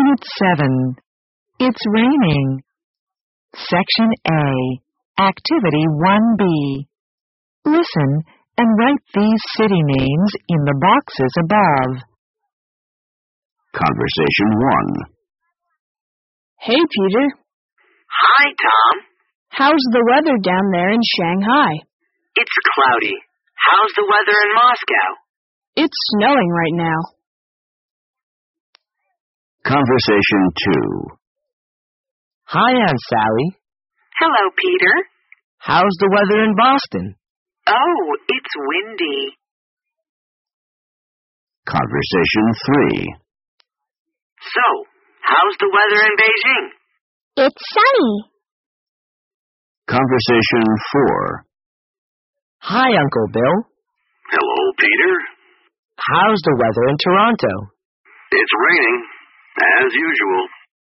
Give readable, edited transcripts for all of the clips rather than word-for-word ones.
Unit 7. It's raining. Section A. Activity 1B. Listen and write these city names in the boxes above. Conversation 1. Hey, Peter. Hi, Tom. How's the weather down there in Shanghai? It's cloudy. How's the weather in Moscow? It's snowing right now. Conversation 2. Hi, Aunt Sally. Hello, Peter. How's the weather in Boston? Oh, it's windy. Conversation 3. So, how's the weather in Beijing? It's sunny. Conversation 4. Hi, Uncle Bill. Hello, Peter. How's the weather in Toronto? It's raining, as usual.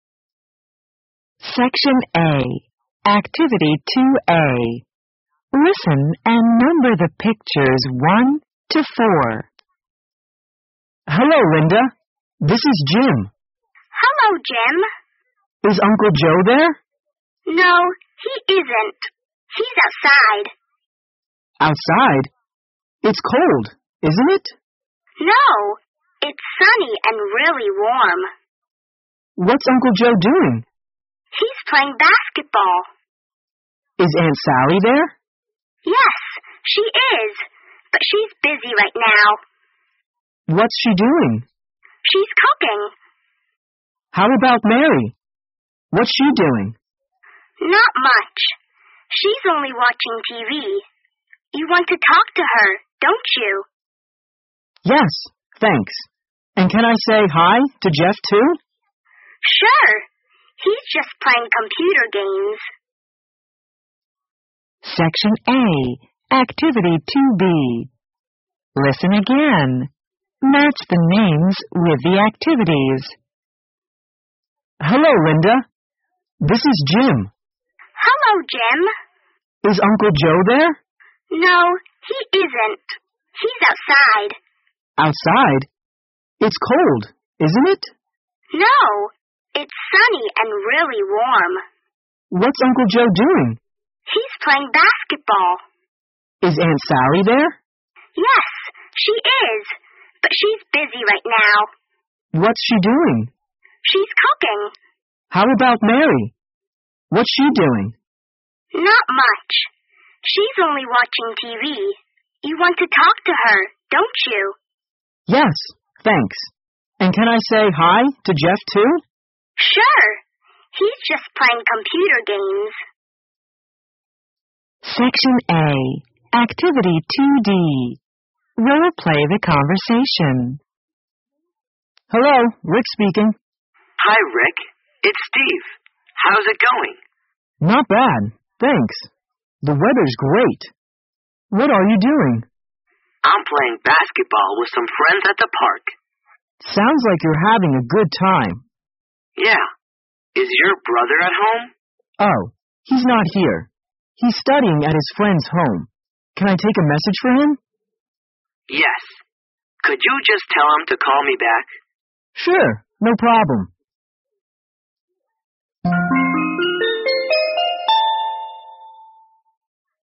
Section A. Activity 2A. Listen and number the pictures 1 to 4. Hello, Linda. This is Jim. Hello, Jim. Is Uncle Joe there? No, he isn't. He's outside. Outside? It's cold, isn't it? No, it's sunny and really warm. What's Uncle Joe doing? He's playing basketball. Is Aunt Sally there? Yes, she is, but she's busy right now. What's she doing? She's cooking. How about Mary? What's she doing? Not much. She's only watching TV. You want to talk to her, don't you? Yes, thanks. And can I say hi to Jeff too? Sure. He's just playing computer games. Section A. Activity 2B. Listen again. Match the names with the activities. Hello, Linda. This is Jim. Hello, Jim. Is Uncle Joe there? No, he isn't. He's outside. Outside? It's cold, isn't it? No, it's sunny and really warm. What's Uncle Joe doing? He's playing basketball. Is Aunt Sally there? Yes, she is, but she's busy right now. What's she doing? She's cooking. How about Mary? What's she doing? Not much. She's only watching TV. You want to talk to her, don't you? Yes, thanks. And can I say hi to Jeff too? Sure. He's just playing computer games. Section A. Activity 2D. Role play the conversation. Hello, Rick speaking. Hi, Rick. It's Steve. How's it going? Not bad, thanks. The weather's great. What are you doing? I'm playing basketball with some friends at the park. Sounds like you're having a good time. Yeah. Is your brother at home? Oh, he's not here. He's studying at his friend's home. Can I take a message for him? Yes. Could you just tell him to call me back? Sure, no problem.